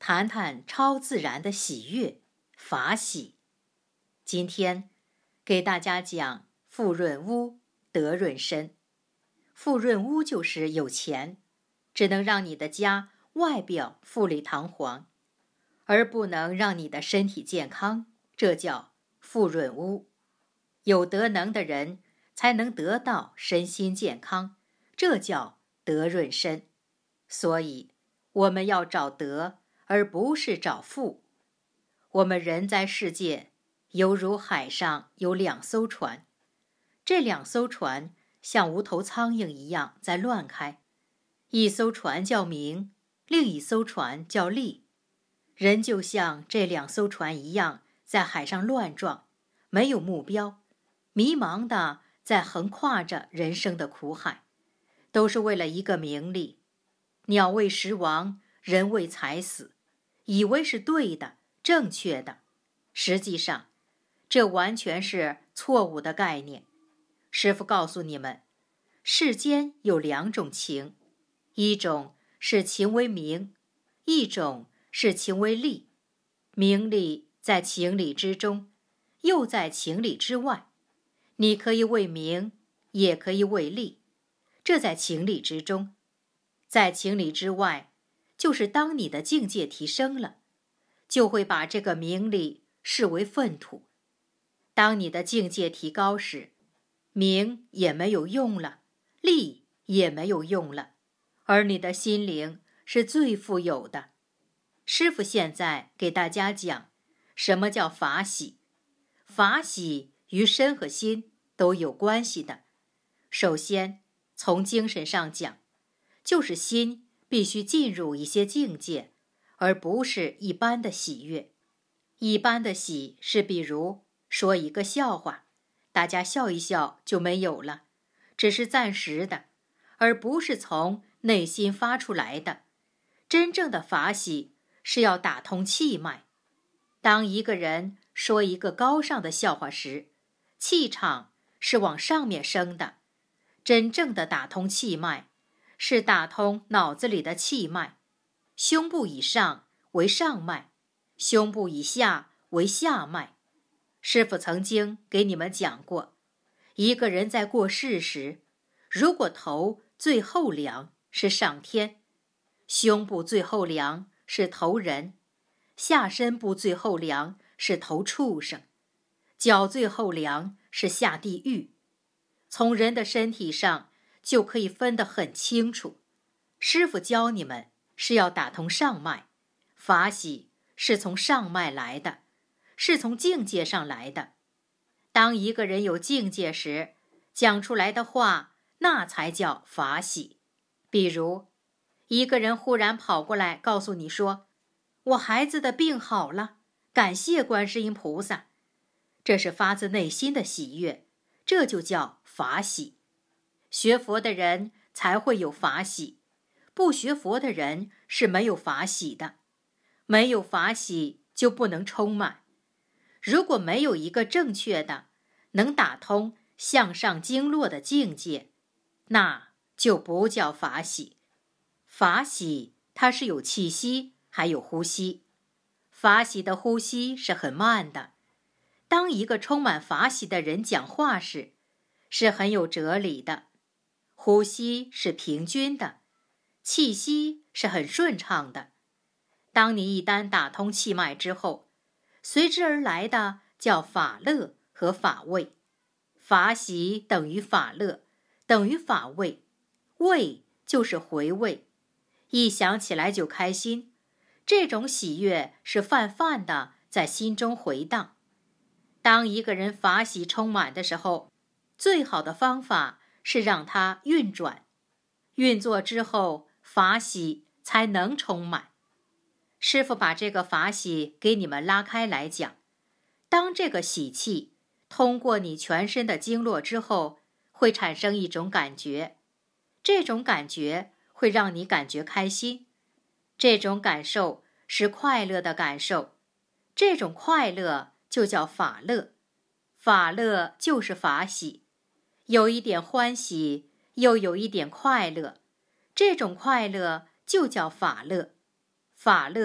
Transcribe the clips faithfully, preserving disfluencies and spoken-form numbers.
谈谈超自然的喜悦，法喜。今天给大家讲富润屋，德润身。富润屋就是有钱，只能让你的家外表富丽堂皇，而不能让你的身体健康，这叫富润屋。有德能的人才能得到身心健康，这叫德润身。所以我们要找德，而不是找富。我们人在世界犹如海上有两艘船，这两艘船像无头苍蝇一样在乱开，一艘船叫名，另一艘船叫利。人就像这两艘船一样在海上乱撞，没有目标，迷茫的在横跨着人生的苦海，都是为了一个名利。鸟为食亡，人为财死，以为是对的正确的，实际上这完全是错误的概念。师父告诉你们，世间有两种情，一种是情为名，一种是情为利。名利在情理之中，又在情理之外。你可以为名，也可以为利，这在情理之中。在情理之外，就是当你的境界提升了，就会把这个名利视为粪土。当你的境界提高时，名也没有用了，利也没有用了，而你的心灵是最富有的。师父现在给大家讲什么叫法喜。法喜与身和心都有关系的。首先从精神上讲，就是心必须进入一些境界，而不是一般的喜悦。一般的喜是比如说一个笑话，大家笑一笑就没有了，只是暂时的，而不是从内心发出来的。真正的法喜是要打通气脉。当一个人说一个高尚的笑话时，气场是往上面升的。真正的打通气脉是打通脑子里的气脉，胸部以上为上脉，胸部以下为下脉。师父曾经给你们讲过，一个人在过世时，如果头最后梁是上天，胸部最后梁是头人，下身部最后梁是头畜生，脚最后梁是下地狱。从人的身体上就可以分得很清楚。师父教你们是要打通上脉，法喜是从上脉来的，是从境界上来的。当一个人有境界时，讲出来的话，那才叫法喜。比如一个人忽然跑过来告诉你说，我孩子的病好了，感谢观世音菩萨，这是发自内心的喜悦，这就叫法喜。学佛的人才会有法喜，不学佛的人是没有法喜的。没有法喜就不能充满。如果没有一个正确的能打通向上经络的境界，那就不叫法喜。法喜它是有气息，还有呼吸。法喜的呼吸是很慢的。当一个充满法喜的人讲话时，是很有哲理的。呼吸是平均的，气息是很顺畅的。当你一旦打通气脉之后，随之而来的叫法乐和法味。法喜等于法乐，等于法味。味就是回味，一想起来就开心。这种喜悦是泛泛的在心中回荡。当一个人法喜充满的时候，最好的方法是让它运转。运作之后，法喜才能充满。师父把这个法喜给你们拉开来讲。当这个喜气通过你全身的经络之后，会产生一种感觉，这种感觉会让你感觉开心，这种感受是快乐的感受，这种快乐就叫法乐。法乐就是法喜，有一点欢喜，又有一点快乐，这种快乐就叫法乐。法乐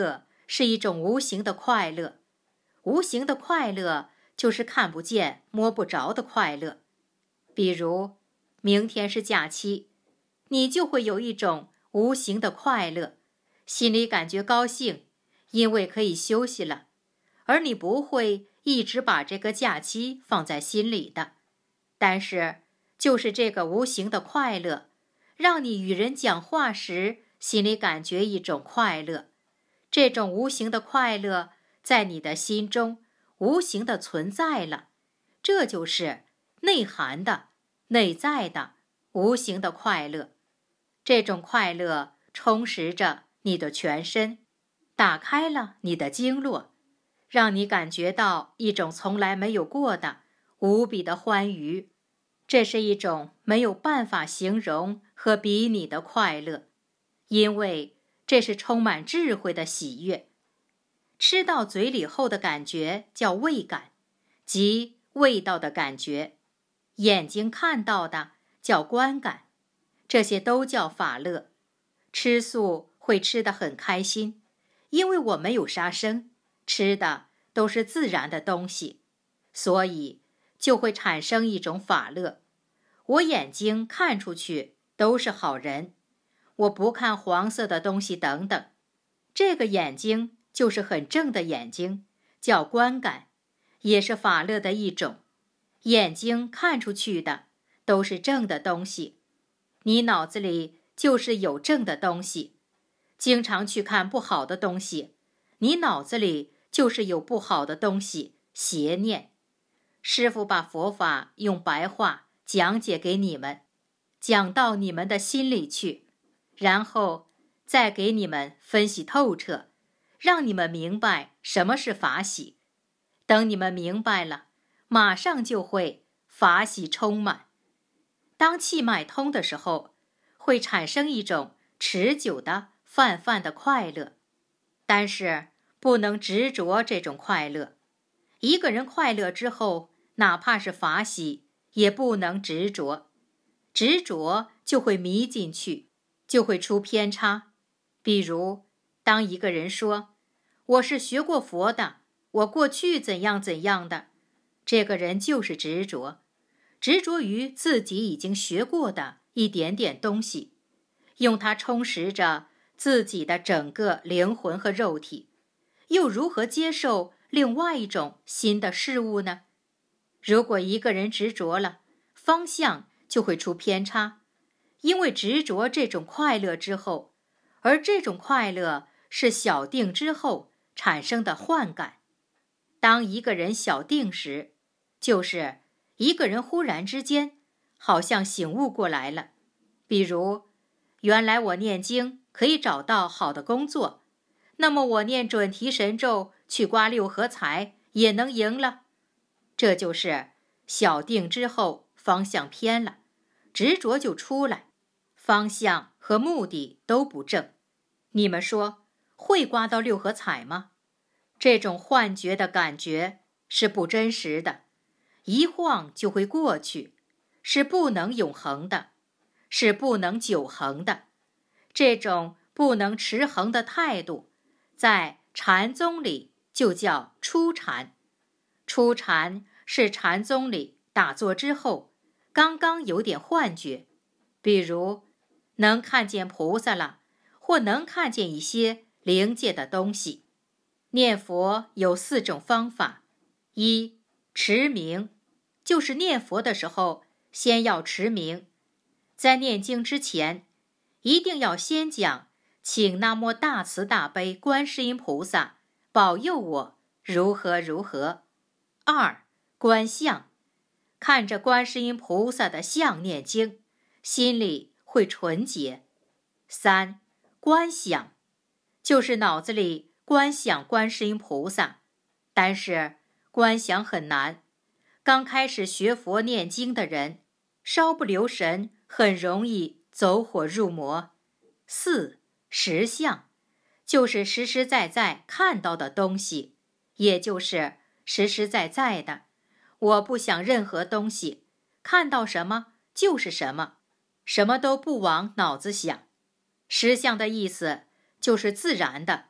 是一种无形的快乐。无形的快乐就是看不见、摸不着的快乐。比如，明天是假期，你就会有一种无形的快乐，心里感觉高兴，因为可以休息了。而你不会一直把这个假期放在心里的。但是，就是这个无形的快乐，让你与人讲话时，心里感觉一种快乐。这种无形的快乐在你的心中无形的存在了，这就是内涵的、内在的无形的快乐。这种快乐充实着你的全身，打开了你的经络，让你感觉到一种从来没有过的无比的欢愉。这是一种没有办法形容和比拟的快乐，因为这是充满智慧的喜悦。吃到嘴里后的感觉叫味感，即味道的感觉。眼睛看到的叫观感，这些都叫法乐。吃素会吃得很开心，因为我没有杀生，吃的都是自然的东西，所以就会产生一种法乐。我眼睛看出去都是好人，我不看黄色的东西等等。这个眼睛就是很正的眼睛，叫观感，也是法乐的一种。眼睛看出去的都是正的东西，你脑子里就是有正的东西。经常去看不好的东西，你脑子里就是有不好的东西，邪念。师父把佛法用白话讲解给你们，讲到你们的心里去，然后再给你们分析透彻，让你们明白什么是法喜。等你们明白了，马上就会法喜充满。当气脉通的时候，会产生一种持久的泛泛的快乐，但是不能执着这种快乐。一个人快乐之后，哪怕是法喜，也不能执着。执着就会迷进去，就会出偏差。比如，当一个人说，我是学过佛的，我过去怎样怎样的，这个人就是执着，执着于自己已经学过的一点点东西，用它充实着自己的整个灵魂和肉体，又如何接受另外一种新的事物呢？如果一个人执着了，方向就会出偏差，因为执着这种快乐之后，而这种快乐是小定之后产生的幻感。当一个人小定时，就是一个人忽然之间好像醒悟过来了。比如，原来我念经可以找到好的工作，那么我念准提神咒去刮六合彩也能赢了。这就是小定之后方向偏了，执着就出来，方向和目的都不正。你们说会刮到六合彩吗？这种幻觉的感觉是不真实的，一晃就会过去，是不能永恒的，是不能久恒的。这种不能持恒的态度，在禅宗里就叫初禅。初禅是禅宗里打坐之后，刚刚有点幻觉，比如能看见菩萨了，或能看见一些灵界的东西。念佛有四种方法：一、持名，就是念佛的时候先要持名，在念经之前一定要先讲请南无大慈大悲观世音菩萨保佑我如何如何。二、观相，看着观世音菩萨的相念经，心里会纯洁。三、观想，就是脑子里观想观世音菩萨，但是观想很难，刚开始学佛念经的人稍不留神很容易走火入魔。四、实相，就是实实在在看到的东西，也就是实实在在的，我不想任何东西，看到什么就是什么，什么都不往脑子想。实相的意思就是自然的，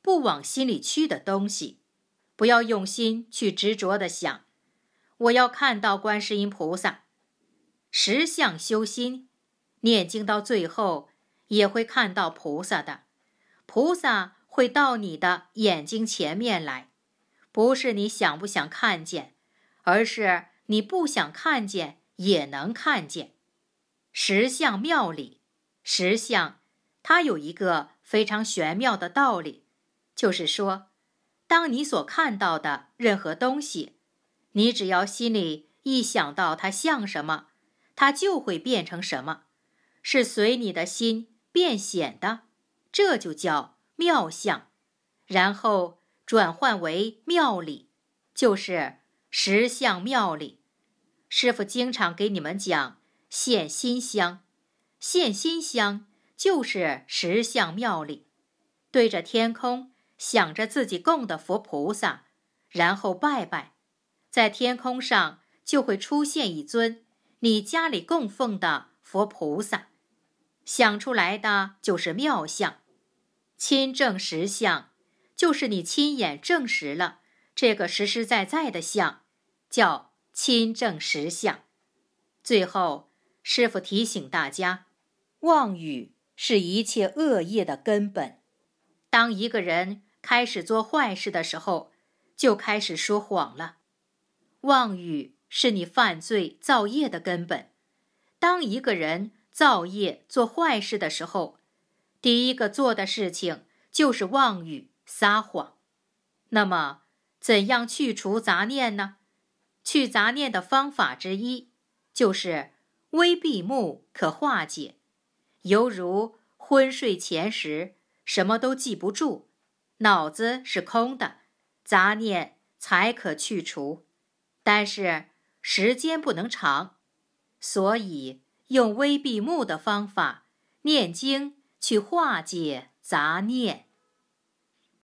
不往心里去的东西，不要用心去执着地想，我要看到观世音菩萨。实相修心，念经到最后也会看到菩萨的，菩萨会到你的眼睛前面来，不是你想不想看见，而是你不想看见也能看见。实相妙理，实相它有一个非常玄妙的道理，就是说，当你所看到的任何东西，你只要心里一想到它像什么，它就会变成什么，是随你的心变显的，这就叫妙相，然后转换为妙理，就是实相妙理。师父经常给你们讲现心相，现心相就是实相妙理。对着天空想着自己供的佛菩萨，然后拜拜，在天空上就会出现一尊你家里供奉的佛菩萨，想出来的就是妙相。亲证实相，就是你亲眼证实了这个实实在在的相，叫亲证实相。最后，师父提醒大家，妄语是一切恶业的根本。当一个人开始做坏事的时候，就开始说谎了。妄语是你犯罪造业的根本。当一个人造业做坏事的时候，第一个做的事情就是妄语撒谎。那么怎样去除杂念呢？去杂念的方法之一就是微闭目可化解，犹如昏睡前时什么都记不住，脑子是空的，杂念才可去除。但是时间不能长，所以用微闭目的方法念经去化解杂念。